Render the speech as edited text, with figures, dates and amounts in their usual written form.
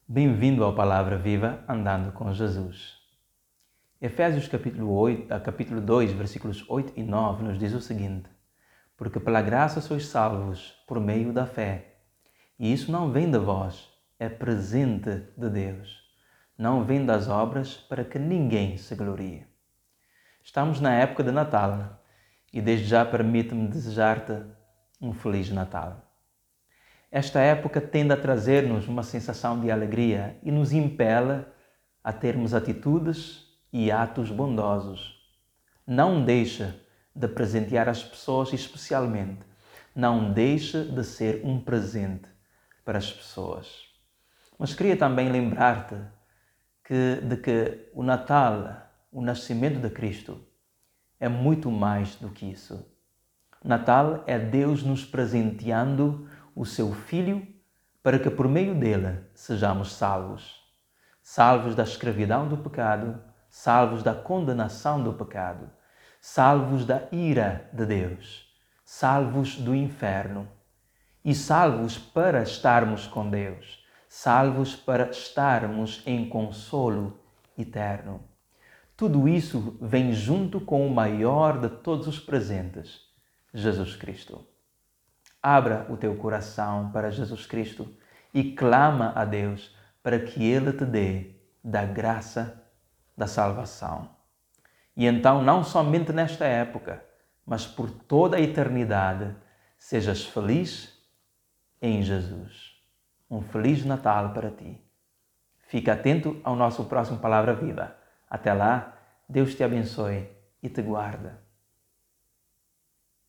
Bem-vindo ao Palavra Viva Andando com Jesus. Efésios capítulo 2, versículos 8 e 9 nos diz o seguinte: Porque pela graça sois salvos por meio da fé. E isso não vem de vós, é presente de Deus. Não vem das obras para que ninguém se glorie. Estamos na época de Natal e desde já permite-me desejar-te um Feliz Natal. Esta época tende a trazer-nos uma sensação de alegria e nos impele a termos atitudes e atos bondosos. Não deixe de presentear as pessoas, especialmente. Não deixe de ser um presente para as pessoas. Mas queria também lembrar-te de que o Natal, o nascimento de Cristo, é muito mais do que isso. Natal é Deus nos presenteando o seu Filho para que por meio dele sejamos salvos. Salvos da escravidão do pecado, salvos da condenação do pecado, salvos da ira de Deus, salvos do inferno e salvos para estarmos com Deus, salvos para estarmos em consolo eterno. Tudo isso vem junto com o maior de todos os presentes, Jesus Cristo. Abra o teu coração para Jesus Cristo e clama a Deus para que Ele te dê da graça da salvação. E então, não somente nesta época, mas por toda a eternidade, sejas feliz em Jesus. Um Feliz Natal para ti. Fica atento ao nosso próximo Palavra Viva. Até lá, Deus te abençoe e te guarda.